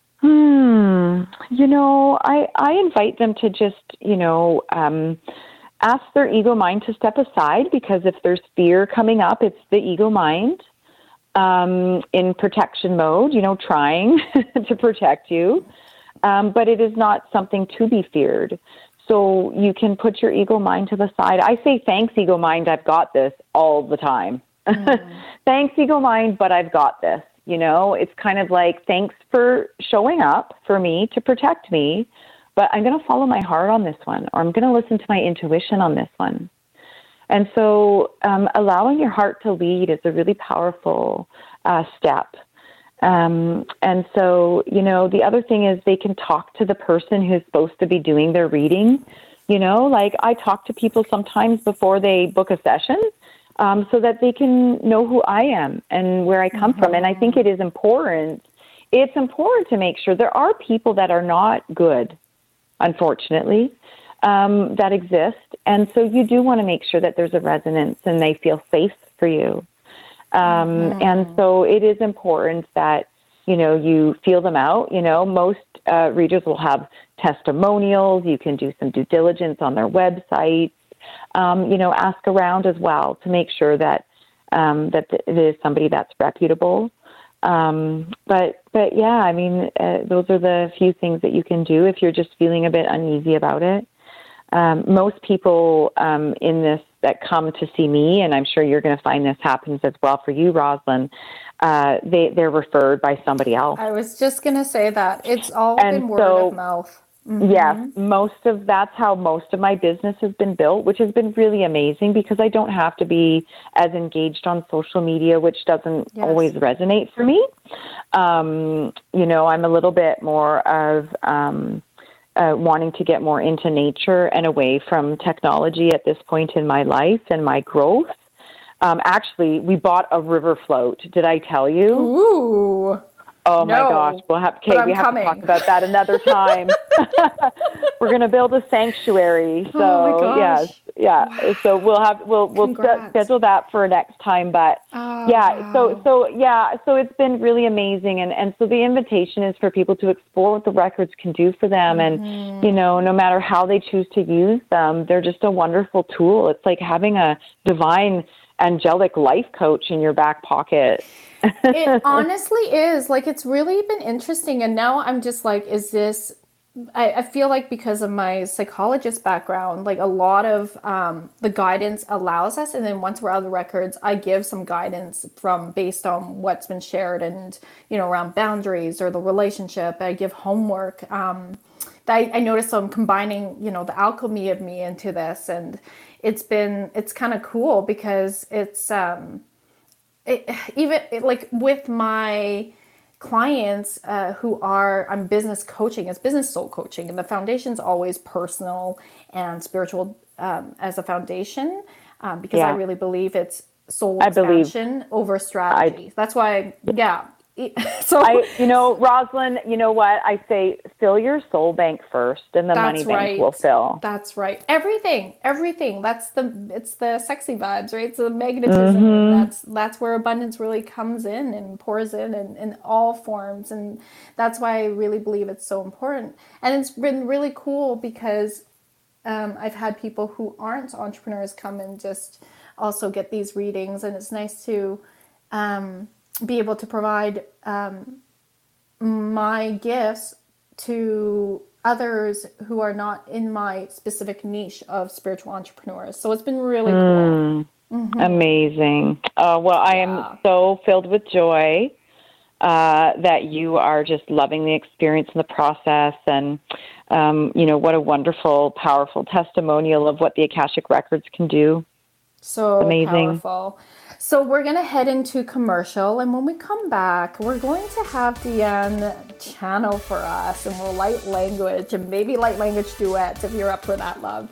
C: Hmm. You know, I, I invite them to just, you know, um, ask their ego mind to step aside, because if there's fear coming up, it's the ego mind um, in protection mode, you know, trying to protect you. Um, but it is not something to be feared. So you can put your ego mind to the side. I say, thanks, ego mind, I've got this all the time. Mm. Thanks, ego mind, but I've got this. You know, it's kind of like, thanks for showing up for me to protect me, but I'm going to follow my heart on this one, or I'm going to listen to my intuition on this one. And so um, allowing your heart to lead is a really powerful uh, step. Um, and so, you know, the other thing is they can talk to the person who's supposed to be doing their reading. You know, like I talk to people sometimes before they book a session, um, so that they can know who I am and where I come mm-hmm. from. And I think it is important. It's important to make sure there are people that are not good, unfortunately, um, that exist. And so you do want to make sure that there's a resonance and they feel safe for you. Um, mm-hmm. And so it is important that, you know, you feel them out. You know, most uh, readers will have testimonials. You can do some due diligence on their website. Um, you know, ask around as well to make sure that um, that it is somebody that's reputable. Um, but but yeah, I mean, uh, those are the few things that you can do if you're just feeling a bit uneasy about it. Um, most people um, in this that come to see me, and I'm sure you're going to find this happens as well for you, Rosalind, uh, they, they're referred by somebody else.
B: I was just going to say that. It's all
C: and
B: been word
C: so,
B: of mouth. Mm-hmm.
C: Yes, most of that's how most of my business has been built, which has been really amazing because I don't have to be as engaged on social media, which doesn't yes. always resonate for me. Um, you know, I'm a little bit more of um, uh, wanting to get more into nature and away from technology at this point in my life and my growth. Um, actually, we bought a river float. Did I tell you?
B: Ooh.
C: Oh
B: no,
C: my gosh. We'll have, Kate, we have
B: coming.
C: to talk about that another time. We're going to build a sanctuary. So
B: oh my gosh.
C: yes, yeah.
B: Wow.
C: So we'll have, we'll, we'll st- schedule that for next time. But
B: oh,
C: yeah,
B: wow.
C: so, so yeah, so it's been really amazing. And, and so the invitation is for people to explore what the records can do for them. Mm-hmm. And, you know, no matter how they choose to use them, they're just a wonderful tool. It's like having a divine angelic life coach in your back pocket.
B: It honestly is. Like, it's really been interesting. And now I'm just like, is this, I, I feel like because of my psychologist background, like a lot of um, the guidance allows us. And then once we're out of the records, I give some guidance from based on what's been shared and, you know, around boundaries or the relationship. I give homework. Um, I, I noticed I'm combining, you know, the alchemy of me into this. And it's been, it's kind of cool because it's, um, It, even it, like with my clients uh, who are, I'm business coaching, it's business soul coaching, and the foundation's always personal and spiritual um, as a foundation um, because yeah. I really believe it's soul
C: I
B: expansion
C: believe,
B: over strategy. I, That's why, yeah. So
C: I, you know, Rosalind, you know what? I say fill your soul bank first and the money bank
B: right.
C: will fill.
B: That's right. Everything, everything. That's the, it's the sexy vibes, right? It's the magnetism.
C: Mm-hmm.
B: That's, that's where abundance really comes in and pours in, in in all forms. And that's why I really believe it's so important. And it's been really cool because um, I've had people who aren't entrepreneurs come and just also get these readings. And it's nice to, um, be able to provide um, my gifts to others who are not in my specific niche of spiritual entrepreneurs. So it's been really
C: mm,
B: cool. Mm-hmm.
C: Amazing. Uh, well, I am
B: yeah.
C: so filled with joy uh, that you are just loving the experience and the process. And, um, you know, what a wonderful, powerful testimonial of what the Akashic Records can do.
B: So
C: amazing.
B: Powerful. So we're going to head into commercial, and when we come back, we're going to have Deanne channel for us, and we'll light language, and maybe light language duets if you're up for that, love.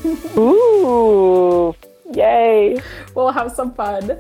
C: Ooh, yay.
B: We'll have some fun.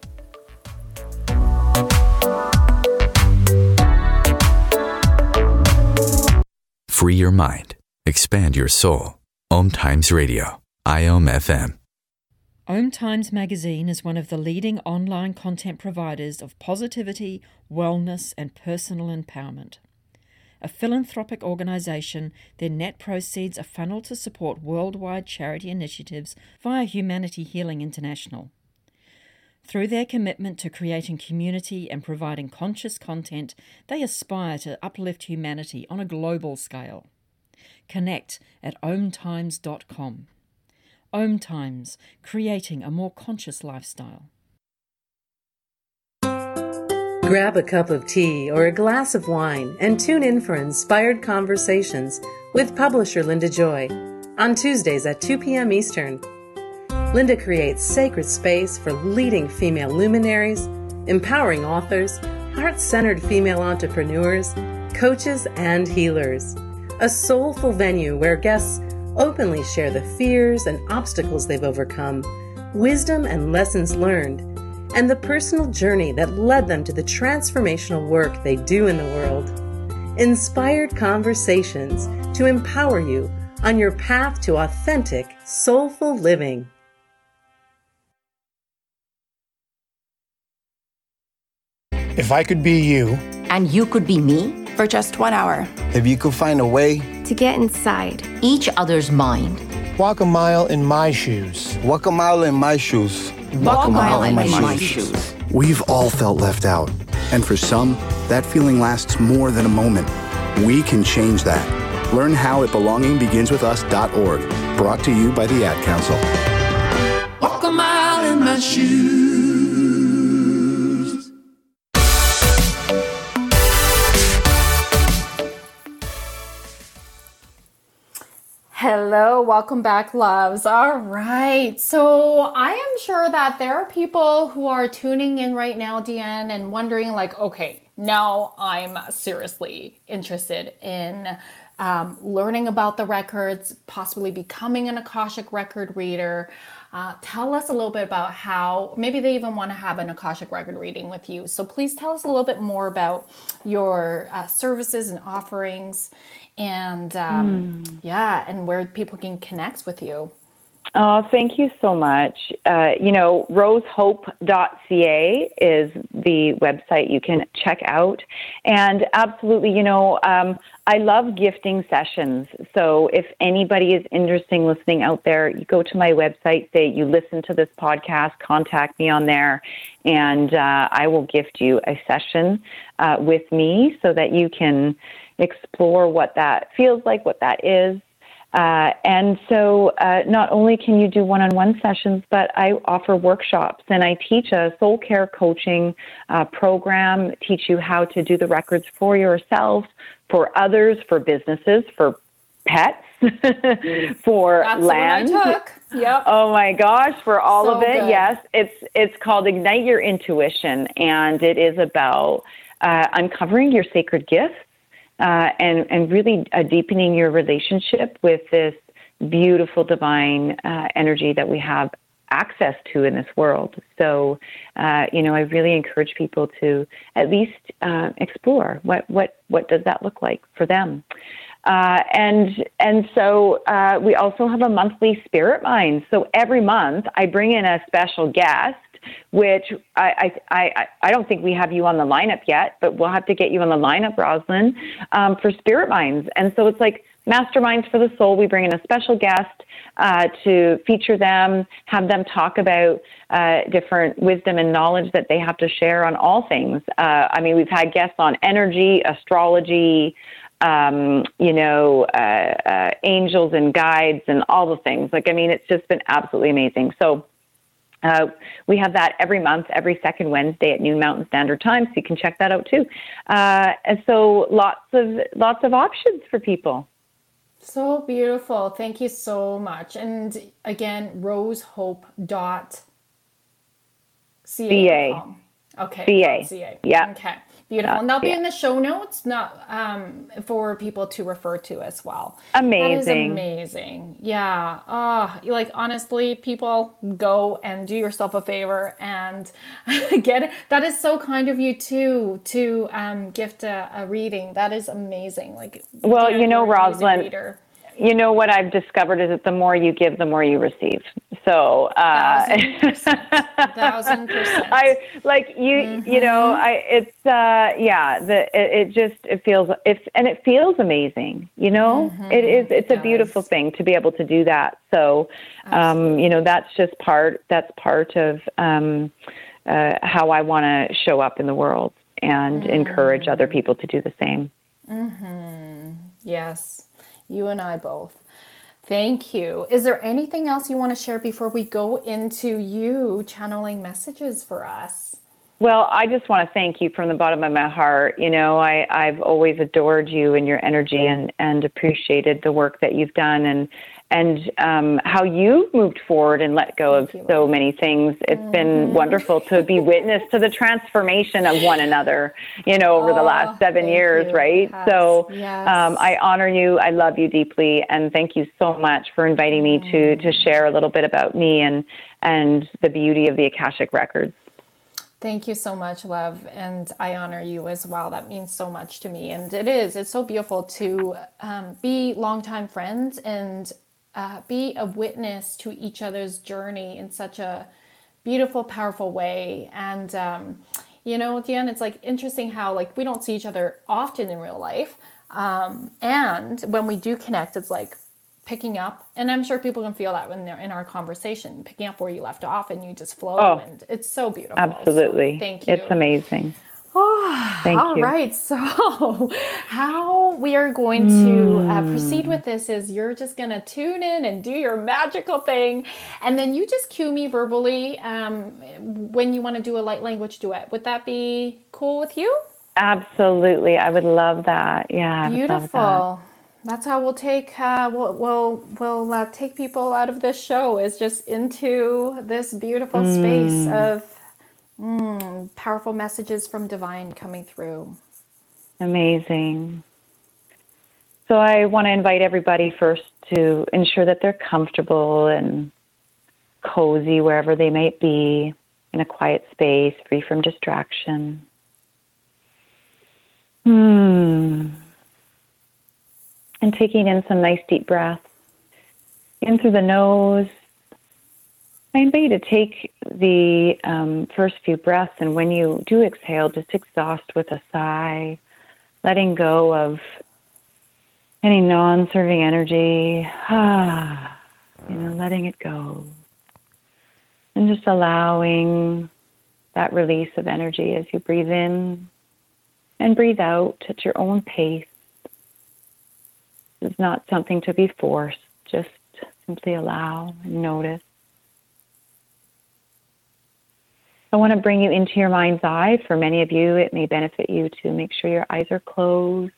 D: Free your mind. Expand your soul. Om Times Radio. I O M F M.
H: Om Times Magazine is one of the leading online content providers of positivity, wellness, and personal empowerment. A philanthropic organisation, their net proceeds are funneled to support worldwide charity initiatives via Humanity Healing International. Through their commitment to creating community and providing conscious content, they aspire to uplift humanity on a global scale. Connect at om times dot com. Om Times, creating a more conscious lifestyle.
I: Grab a cup of tea or a glass of wine and tune in for Inspired Conversations with publisher Linda Joy on Tuesdays at two p.m. Eastern. Linda creates sacred space for leading female luminaries, empowering authors, heart-centered female entrepreneurs, coaches, and healers. A soulful venue where guests openly share the fears and obstacles they've overcome, wisdom and lessons learned, and the personal journey that led them to the transformational work they do in the world. Inspired Conversations to empower you on your path to authentic, soulful living.
J: If I could be you,
K: and you could be me,
L: for just one hour.
M: If you could find a way
N: to get inside
K: each other's mind.
J: Walk a mile in my shoes.
M: Walk a mile in my shoes.
K: Walk, Walk a mile, mile in my, my, my shoes. shoes.
O: We've all felt left out. And for some, that feeling lasts more than a moment. We can change that. Learn how at belonging begins with us dot org. Brought to you by the Ad Council.
P: Walk a mile in my shoes.
B: Hello, welcome back, loves. All right, so I am sure that there are people who are tuning in right now, Deanne, and wondering like, okay, now I'm seriously interested in um, learning about the records, possibly becoming an Akashic record reader. Uh, tell us a little bit about how, maybe they even want to have an Akashic record reading with you. So please tell us a little bit more about your uh, services and offerings. And um, mm. yeah, and where people can connect with you.
C: Oh, thank you so much. Uh, you know, rose hope dot c a is the website you can check out. And absolutely, you know, um, I love gifting sessions. So if anybody is interested in listening out there, you go to my website, say you listen to this podcast, contact me on there, and uh, I will gift you a session uh, with me so that you can explore what that feels like, what that is. Uh, and so uh, not only can you do one-on-one sessions, but I offer workshops, and I teach a soul care coaching uh, program, teach you how to do the records for yourself, for others, for businesses, for pets, for
B: That's
C: land.
B: The one I took. Yep.
C: Oh my gosh, for all
B: so
C: of it.
B: Good.
C: Yes. It's, it's called Ignite Your Intuition, and it is about uh, uncovering your sacred gifts. Uh, and, and really uh, deepening your relationship with this beautiful divine uh, energy that we have access to in this world. So, uh, you know, I really encourage people to at least uh, explore what, what, what does that look like for them. Uh, and and so uh, we also have a monthly Spirit Mind. So every month I bring in a special guest, which I, I, I, I don't think we have you on the lineup yet, but we'll have to get you on the lineup, Rosalind, um, for Spirit Minds. And so it's like Masterminds for the Soul. We bring in a special guest uh, to feature them, have them talk about uh, different wisdom and knowledge that they have to share on all things. Uh, I mean, we've had guests on energy, astrology, um, you know, uh, uh, angels and guides and all the things. Like, I mean, it's just been absolutely amazing. So Uh, we have that every month, every second Wednesday at noon Mountain Standard Time, so you can check that out too. Uh, and so lots of lots of options for people.
B: So beautiful. Thank you so much. And again, rose hope dot c a. Okay.
C: C A.
B: C A.
C: Yeah.
B: Okay. Beautiful. And that'll be in the show notes, not um, for people to refer to as well.
C: Amazing.
B: That is amazing. Yeah. Oh, like honestly, people, go and do yourself a favor and get it. That is so kind of you too, to um, gift a, a reading. That is amazing. Like,
C: well, you know, Rosalind, you know what I've discovered is that the more you give, the more you receive. So, uh,
B: thousand percent. Thousand percent.
C: I like you, mm-hmm. you know, I, it's, uh, yeah, the, it, it just, it feels, it's, and it feels amazing, you know, mm-hmm. it is, it's it a beautiful thing to be able to do that. So, um, you know, that's just part, that's part of, um, uh, how I want to show up in the world and mm-hmm. encourage other people to do the same.
B: Mm-hmm. Yes. You and I both. Thank you. Is there anything else you want to share before we go into you channeling messages for us?
C: Well, I just want to thank you from the bottom of my heart. You know, I, I've always adored you and your energy and, and appreciated the work that you've done and and um, how you moved forward and let go of so many things. It's mm-hmm. been wonderful to be witness to the transformation of one another, you know, over oh, the last seven years, you. right? Yes. So yes. Um, I honor you. I love you deeply. And thank you so much for inviting me mm. to, to share a little bit about me and, and the beauty of the Akashic Records.
B: Thank you so much, love. And I honor you as well. That means so much to me. And it is, it's so beautiful to um, be longtime friends and uh, be a witness to each other's journey in such a beautiful, powerful way. And, um, you know, at the end, it's like interesting how like we don't see each other often in real life. Um, and when we do connect, it's like picking up, and I'm sure people can feel that when they're in our conversation, picking up where you left off and you just flow. Oh, and it's so beautiful.
C: Absolutely.
B: So thank you.
C: It's amazing.
B: Oh,
C: thank
B: all
C: you.
B: right. So how we are going to uh, proceed with this is you're just going to tune in and do your magical thing. And then you just cue me verbally um, when you want to do a light language duet. Would that be cool with you?
C: Absolutely. I would love that. Yeah. I
B: Beautiful.
C: would love that.
B: That's how we'll take uh, we'll we'll, we'll uh, take people out of this show is just into this beautiful mm. space of mm, powerful messages from divine coming through.
C: Amazing. So I want to invite everybody first to ensure that they're comfortable and cozy wherever they might be, in a quiet space, free from distraction. Hmm. And taking in some nice deep breaths in through the nose. I invite you to take the um, first few breaths, and when you do exhale, just exhaust with a sigh, letting go of any non-serving energy, ah, you know, letting it go. And just allowing that release of energy as you breathe in and breathe out at your own pace. It's not something to be forced, just simply allow and notice. I want to bring you into your mind's eye. For many of you, it may benefit you to make sure your eyes are closed.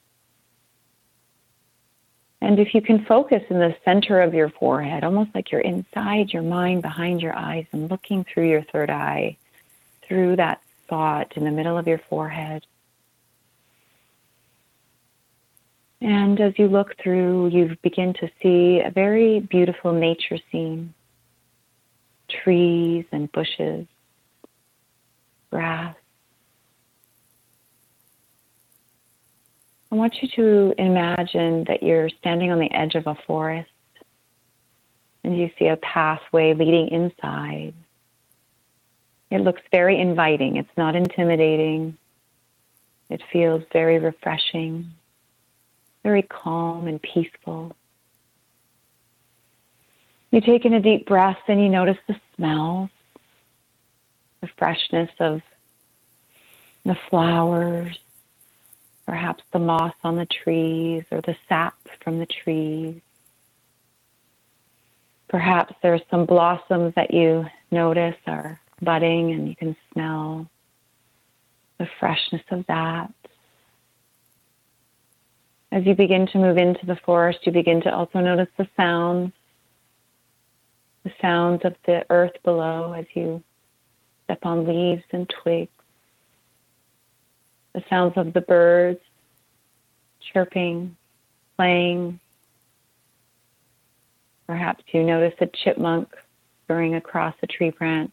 C: And if you can focus in the center of your forehead, almost like you're inside your mind, behind your eyes, and looking through your third eye, through that spot in the middle of your forehead. And as you look through, you begin to see a very beautiful nature scene. Trees and bushes, grass. I want you to imagine that you're standing on the edge of a forest and you see a pathway leading inside. It looks very inviting. It's not intimidating. It feels very refreshing. Very calm and peaceful. You take in a deep breath and you notice the smells, the freshness of the flowers, perhaps the moss on the trees or the sap from the trees. Perhaps there's some blossoms that you notice are budding and you can smell the freshness of that. As you begin to move into the forest, you begin to also notice the sounds, the sounds of the earth below as you step on leaves and twigs, the sounds of the birds chirping, playing. Perhaps you notice a chipmunk scurrying across a tree branch.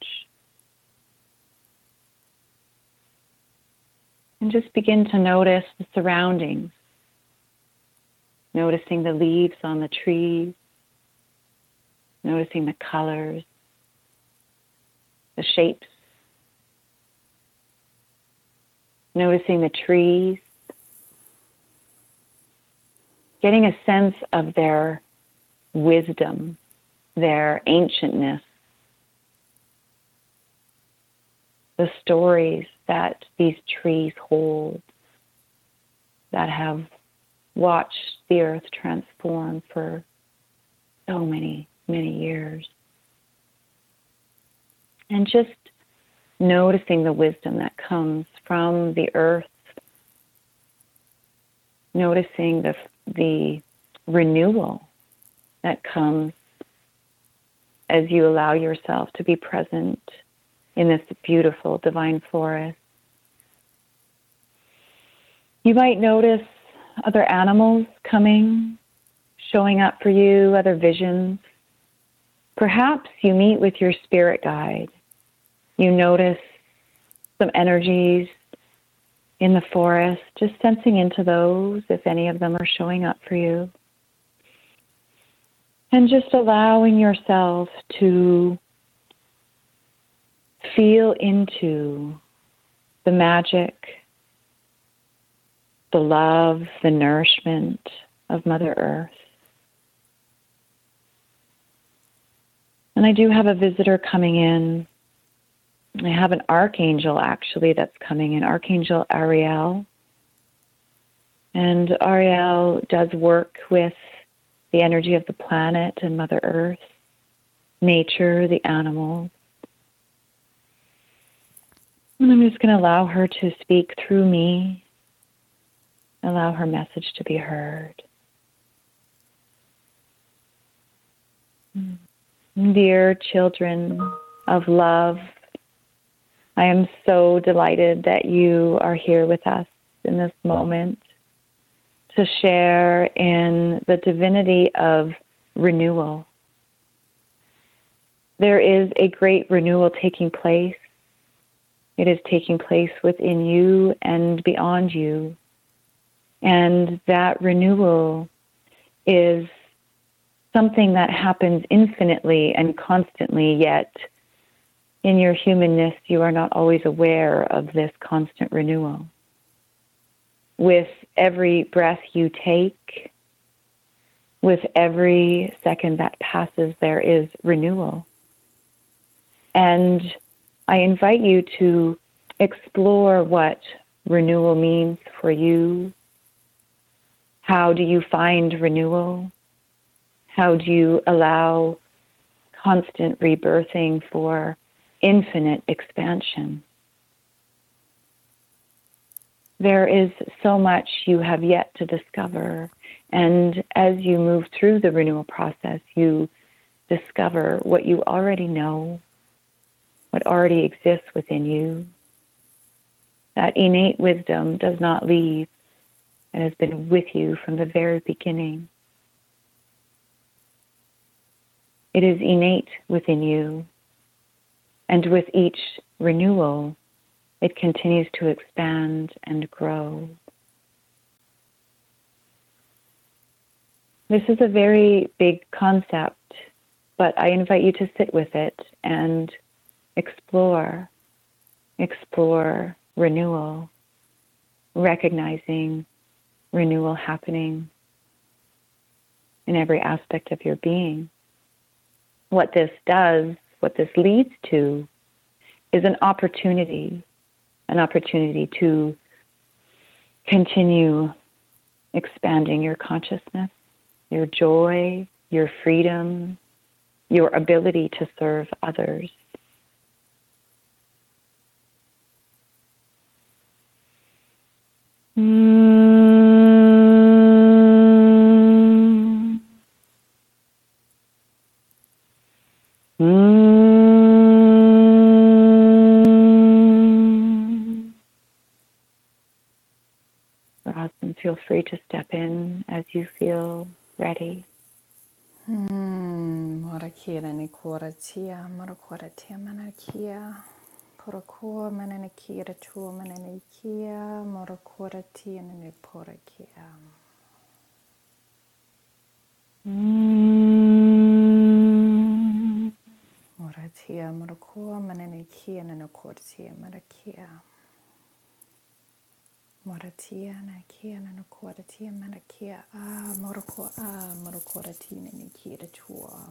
C: And just begin to notice the surroundings. Noticing the leaves on the trees, noticing the colors, the shapes, noticing the trees, getting a sense of their wisdom, their ancientness, the stories that these trees hold that have watched the earth transform for so many, many years. And just noticing the wisdom that comes from the earth, noticing the, the renewal that comes as you allow yourself to be present in this beautiful divine forest. You might notice other animals coming, showing up for you, other visions. Perhaps you meet with your spirit guide. You notice some energies in the forest, just sensing into those, if any of them are showing up for you. And just allowing yourself to feel into the magic, the love, the nourishment of Mother Earth. And I do have a visitor coming in. I have an archangel, actually, that's coming in, Archangel Ariel. And Ariel does work with the energy of the planet and Mother Earth, nature, the animals. And I'm just going to allow her to speak through me, allow her message to be heard. Dear children of love, I am so delighted that you are here with us in this moment to share in the divinity of renewal. There is a great renewal taking place. It is taking place within you and beyond you. And that renewal is something that happens infinitely and constantly, yet in your humanness, you are not always aware of this constant renewal. With every breath you take, with every second that passes, there is renewal. And I invite you to explore what renewal means for you. How do you find renewal? How do you allow constant rebirthing for infinite expansion? There is so much you have yet to discover, and as you move through the renewal process, you discover what you already know, what already exists within you. That innate wisdom does not leave. It has been with you from the very beginning. It is innate within you, and with each renewal, it continues to expand and grow. This is a very big concept, but I invite you to sit with it and explore, explore renewal, recognizing renewal happening in every aspect of your being. What this does, what this leads to, is an opportunity, an opportunity to continue expanding your consciousness, your joy, your freedom, your ability to serve others. Mm. Mm. Roslyn, feel free to step in as you feel ready.
B: Morakira ni koratia, morakoratia manakia, porakor mananikia, tu mananikia, morakoratia ni porakia. Moratia, morakor mananikia, nanakortia, marakia. Moratia, nakia, nanakoratia, manakia, ah, morako, ah, morakoratia, nanikia, tua.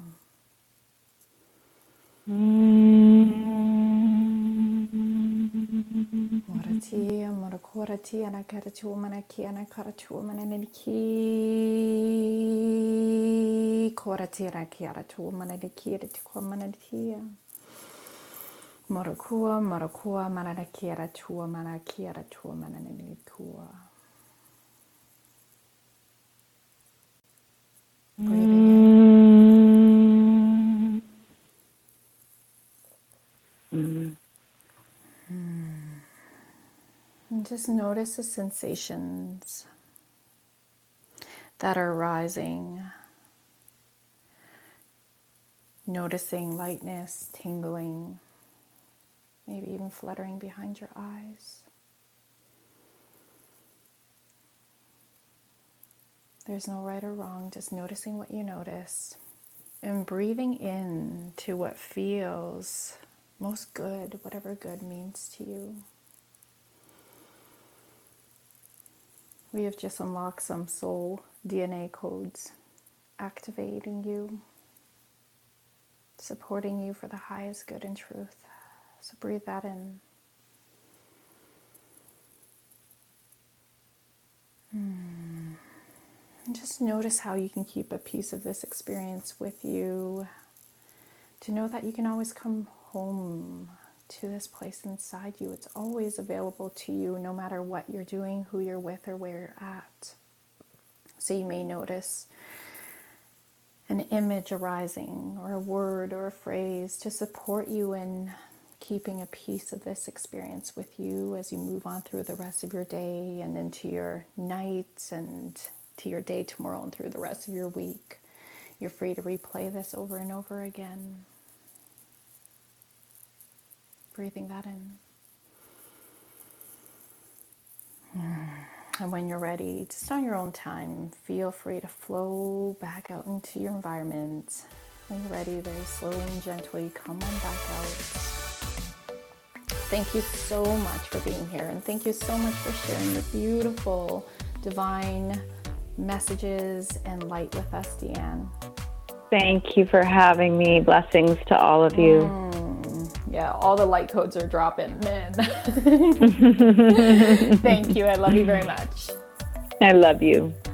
B: Moratia, morakoratia, nakaratua, manakia, nakaratua, mananiki, koratia, nakia, tua, mananikia, tua, manatia. Morokua, morokua, mananakiara tua, manakiara tua, manananikua. Breathing in.
C: Mm.
B: Mm. And just notice the sensations that are rising. Noticing lightness, tingling, maybe even fluttering behind your eyes. There's no right or wrong, just noticing what you notice and breathing in to what feels most good, whatever good means to you. We have just unlocked some soul D N A codes, activating you, supporting you for the highest good and truth. So breathe that in. Hmm. And just notice how you can keep a piece of this experience with you, to know that you can always come home to this place inside you. It's always available to you, no matter what you're doing, who you're with, or where you're at. So you may notice an image arising, or a word or a phrase to support you in keeping a piece of this experience with you as you move on through the rest of your day and into your night and to your day tomorrow and through the rest of your week. You're free to replay this over and over again. Breathing that in. And when you're ready, just on your own time, feel free to flow back out into your environment. When you're ready, very slowly and gently, come on back out. Thank you so much for being here, and thank you so much for sharing your beautiful, divine messages and light with us, Deanne.
C: Thank you for having me. Blessings to all of you.
B: Mm, yeah, all the light codes are dropping, man. Thank you. I love you very much.
C: I love you.